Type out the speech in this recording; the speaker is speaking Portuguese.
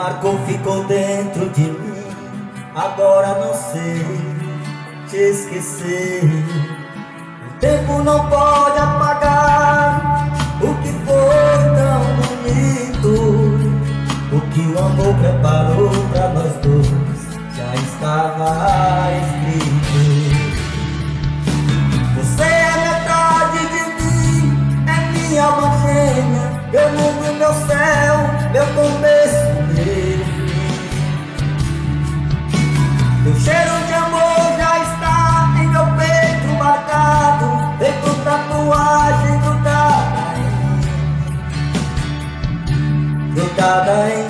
marcou, ficou dentro de mim. Agora não sei te esquecer. O tempo não pode apagar o que foi tão bonito. O que o amor preparou pra nós dois já estava escrito. Você é metade de mim, é minha alma gêmea, meu mundo, meu céu, meu começo, meu fim. Teu cheiro de amor já está em meu peito marcado, feito tatuagem grudada em mim.